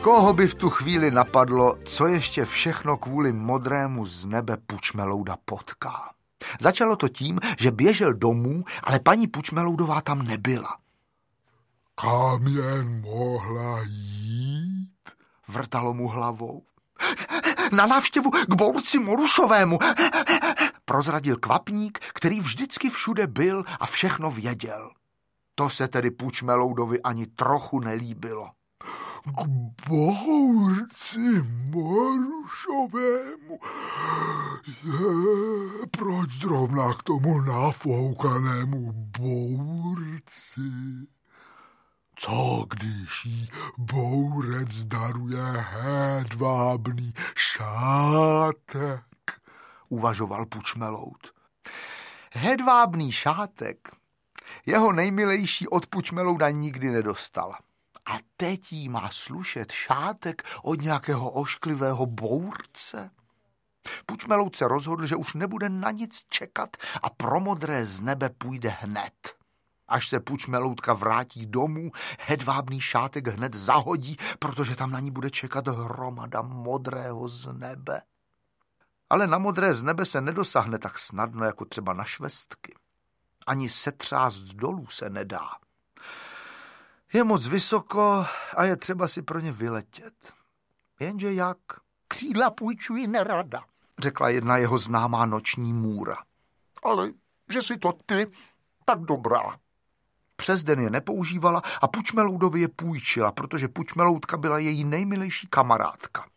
Koho by v tu chvíli napadlo, co ještě všechno kvůli modrému z nebe Pučmelouda potká. Začalo to tím, že běžel domů, ale paní Pučmeloudová tam nebyla. Kam jen mohla jít? Vrtalo mu hlavou. Na návštěvu k bourci Morušovému, prozradil kvapník, který vždycky všude byl a všechno věděl. To se tedy Pučmeloudovi ani trochu nelíbilo. K bourci Morušovému? Proč zrovna k tomu nafoukanému bourci? Co když jí bourec daruje hedvábný šátek? Uvažoval Pučmeloud. Hedvábný šátek jeho nejmilejší od Pučmelouda nikdy nedostala. A teď jí má slušet šátek od nějakého ošklivého bource? Pučmeloud se rozhodl, že už nebude na nic čekat a pro modré z nebe půjde hned. Až se Pučmeloudka vrátí domů, hedvábný šátek hned zahodí, protože tam na ní bude čekat hromada modrého z nebe. Ale na modré z nebe se nedosáhne tak snadno, jako třeba na švestky. Ani setřást dolů se nedá. Je moc vysoko a je třeba si pro ně vyletět. Jenže jak? Křídla půjčuji nerada, řekla jedna jeho známá noční můra. Ale že si to ty, tak dobrá. Přes den je nepoužívala a Pučmeloudovi je půjčila, protože Pučmeloudka byla její nejmilejší kamarádka.